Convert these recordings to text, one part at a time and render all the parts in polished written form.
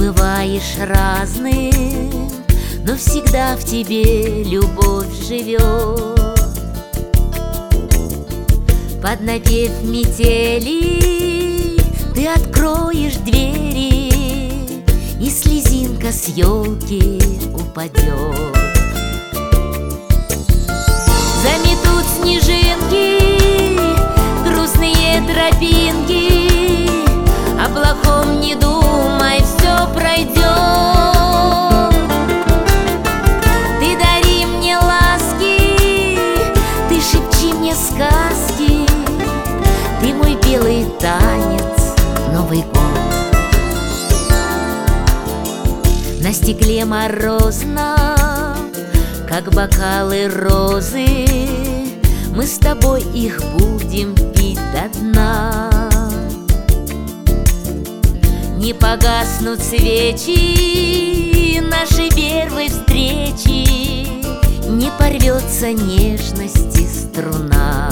бываешь разным, но всегда в тебе любовь живет. Под напев метели ты откроешь двери, и слезинка с елки упадет. Заметут снежинки грустные тропинки, о плохом не думай, все пройдет. Ты дари мне ласки, ты шепчи мне сказки, ты мой белый танец, Новый год. На стекле морозно, как бокалы розы, мы с тобой их будем пить до дна. Не погаснут свечи нашей первой встречи, не порвется нежности струна.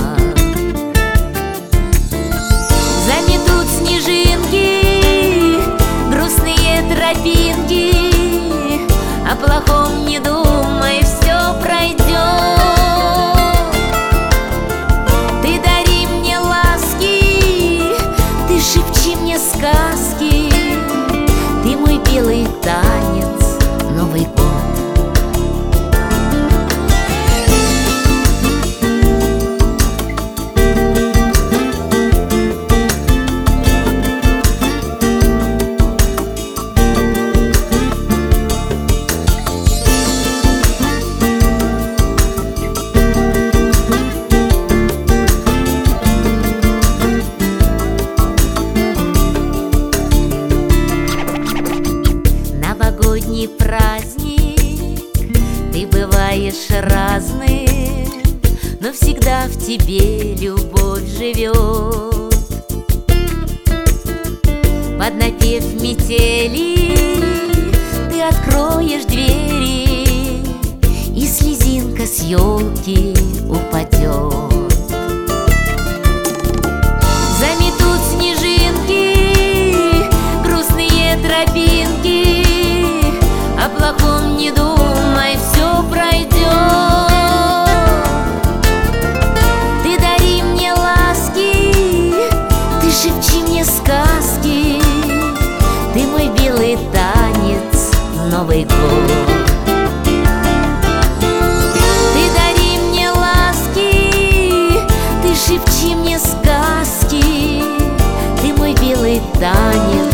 Заметут снежинки грустные тропинки, о плохом не думай, все пройдет. Ты дари мне ласки, ты шепчи мне сказки, ты мой белый танец, Новый год. Новогодний праздник, ты бываешь разным, но всегда в тебе любовь живет. Под напев метели ты откроешь двери, и слезинка с елки упадет. Заметут снежинки грустные тропинки, о плохом не думай, все пройдет. Ты дари мне ласки, ты шепчи мне сказки, ты мой белый танец, Новый год. Ты дари мне ласки, ты шепчи мне сказки, ты мой белый танец,